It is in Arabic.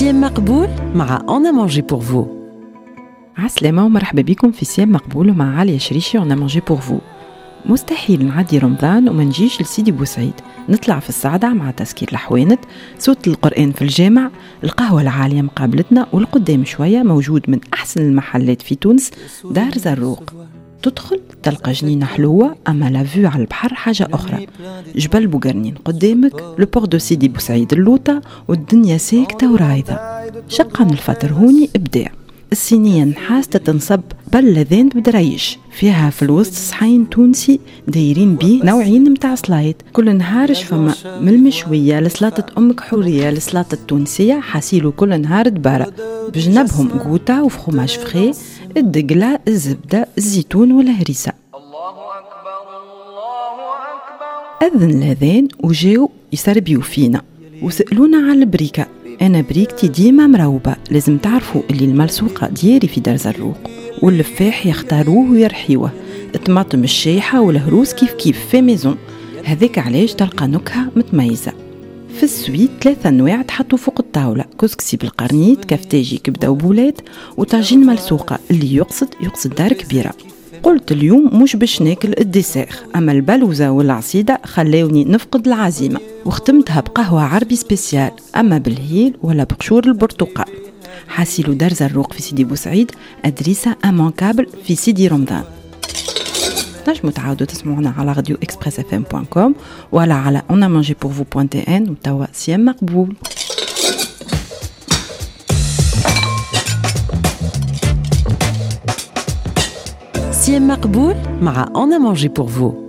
سيام مقبول مع On a mangé pour vous. عسلامة ومرحبا بكم في سيام مقبول مع عليا شريشي On a mangé pour vous. مستحيل نعدي رمضان وما نجيش لسيدي بوسعيد، نطلع في الصعدة مع تسكير الحوانت، صوت القرآن في الجامع، القهوة العالية مقابلتنا، والقدام شوية موجود من أحسن المحلات في تونس دار زروق. تدخل تلقى جنينة حلوة، أما لافيو على البحر حاجة أخرى. جبل بوغرنين قدامك، لبور دو سيدي بوسعيد اللوطة، والدنيا ساكتة ورايضة. شقا الفطر هوني إبداع. الصينية نحاس تتنصب بلذان بدريش، فيها في الوسط صحين تونسي دايرين بيه نوعين متاع سلايد. كل نهار فما من المشوية لسلاطة أمك حورية لسلاطة التونسية، حاسيلو كل نهار دبارة بجنبهم قوطة وفخوماج فخي، الدقلة، الزبدة، الزيتون والهريسة. أذن الأذان وجاو يسربيو فينا وسألونا على البريكة. أنا بريكتي ديما مروبة، لازم تعرفوا اللي الملسوقة دياري في دار زروق، واللفاح يختاروه ويرحيوه، الطماطم الشايحة والهروس كيف في ميزون. هذاك علاش تلقى نكهة متميزة. في السويت 3 أنواع تحطوا فوق الطاولة: كسكسي بالقرنيت، كفتاجي، كبدة وبولات، وطاجين ملسوقة اللي يقصد دار كبيرة. قلت اليوم مش باش ناكل الديسير، أما البلوزة والعصيدة خلاوني نفقد العزيمة، وختمتها بقهوة عربي سبيسيال، أما بالهيل ولا بقشور البرتقال. حاسيلو دار زروق في سيدي بوسعيد، أدريسة أمانكابل في سيدي رمضان. نجموا تعاودوا تسمعونا على راديو اكسبريس fm.com ولا على onamangépourvous.tn. وتوا سيام مقبول. سيام مقبول مع On a mangé pour vous.